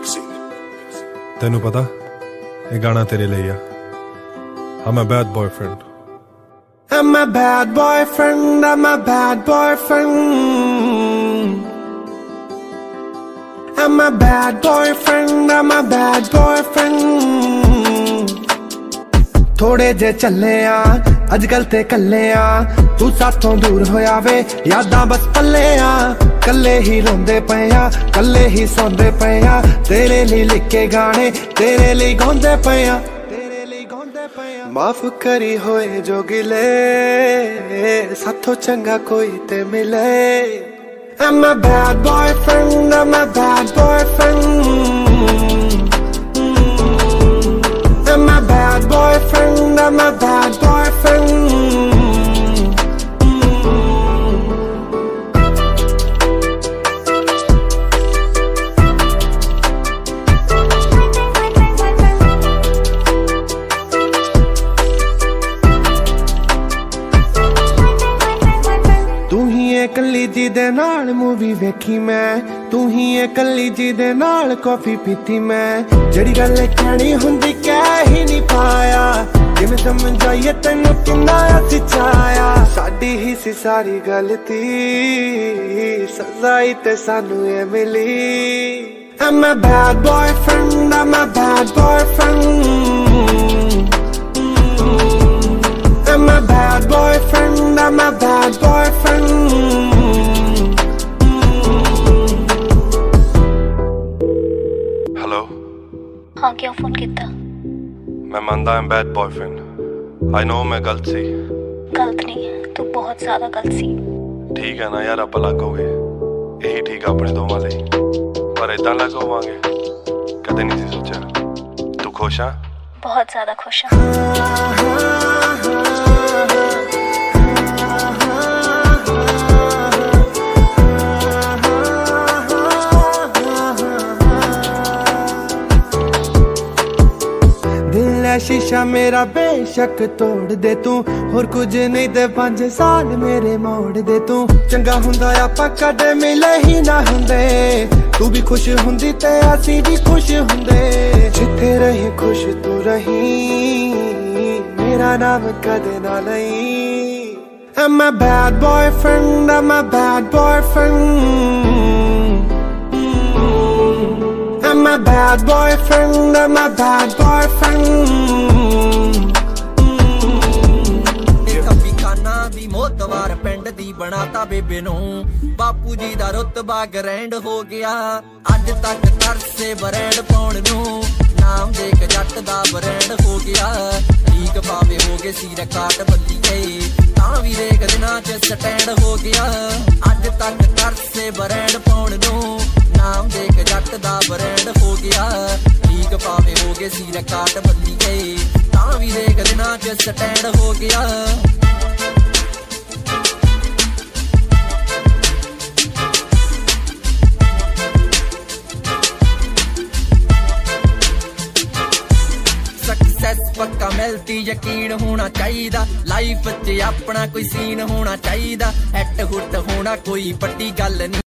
तेनू पता ये गाना तेरे लिए आ। I'm a bad boyfriend. I'm a bad boyfriend, I'm a bad boyfriend. I'm a bad boyfriend, I'm a bad boyfriend. थोड़े जे चले आ अजकल ते कल्ले आ, तू साथों दूर होया वे यादां बस पल्ले आ। कल्ले ही रोंदे पे आ, कल्ले ही सौंदे पे आ, तेरे लिए लिखे गाने तेरे लिए गाउंदे पे आ। माफ करी होए जो गिले, साथों चंगा कोई ते मिले। I'm a bad boyfriend, I'm a bad boyfriend. I'm a bad boyfriend, I'm a bad boyfriend. तू ही कल्ली जी दे नाल मूवी वेखी मैं, तू ही कल्ली जी दे नाल कॉफी पीती मैं। जड़ी गल कहनी हुंदी कह ही नहीं पाया, जिवें समझाइए तैनू किन्ना सिचाया। साडी ही सी सारी गलती, सजाई ते सानू ए मिली। I'm a bad boyfriend, I'm a bad boyfriend. I'm a bad boyfriend, I'm a bad boyfriend. Hello. हाँ, क्या फोन किया? मैं मानदा I'm bad boyfriend. I know मैं गलत सी। गलत नहीं, तू बहुत ज्यादा गलत सी। ठीक है ना यार, आप अलग हो गए, यही ठीक अपने दोवां लई। पर इदां अलग होवांगे कदे नहीं सी सोचा। तू खुश आ? बहुत ज्यादा खुश हूँ। शीशा मेरा बेशक तोड़ दे तू, होर कुछ नहीं दे 5 साल मेरे मोड़ दे तू। चंगा हुंदा आपां कदे मिले ही ना हुंदे, तू भी खुश हुंदी ते असी भी खुश हुंदे। जिथे रही खुश तू रही, मेरा नाम कदे ना लई। I'm a bad boyfriend, I'm a bad boyfriend. I'm a bad boyfriend, I'm a bad boyfriend. ਦੀ ਮੋਤਵਾਰ ਪਿੰਡ ਦੀ ਬਣਾਤਾ ਬੇਬੇ ਨੂੰ, ਬਾਪੂ ਜੀ ਦਾ ਰੁਤਬਾ ਗ੍ਰੈਂਡ ਹੋ ਗਿਆ। ਅੱਜ ਤੱਕ ਤਰਸੇ ਬਰੈਂਡ ਪਾਉਣ ਨੂੰ, ਨਾਮ ਦੇਖ ਜੱਟ ਦਾ ਬਰੈਂਡ ਹੋ ਗਿਆ। ਠੀਕ ਪਾਵੇ ਹੋ ਗਏ ਸੀ ਰਿਕਾਰਡ ਬੱਲੀ ਗਏ, ਤਾਂ ਵੀ ਰੇਕ ਦਿਨਾਂ ਚ ਸਟੈਂਡ ਹੋ ਗਿਆ। ਅੱਜ ਤੱਕ ਤਰਸੇ ਬਰੈਂਡ ਪਾਉਣ ਨੂੰ, ਨਾਮ ਦੇਖ ਜੱਟ ਦਾ ਬਰੈਂਡ ਹੋ ਗਿਆ। ਠੀਕ ਪਾਵੇ ਹੋ ਗਏ ਸੀ ਰਿਕਾਰਡ ਬੱਲੀ ਗਏ, ਤਾਂ ਵੀ ਰੇਕ ਦਿਨਾਂ ਚ ਸਟੈਂਡ ਹੋ ਗਿਆ। पक्का मिलती यकीन होना चाहिए, लाइफ च अपना कोई सीन होना चाहिए। हैट हुट होना कोई पट्टी गल नहीं।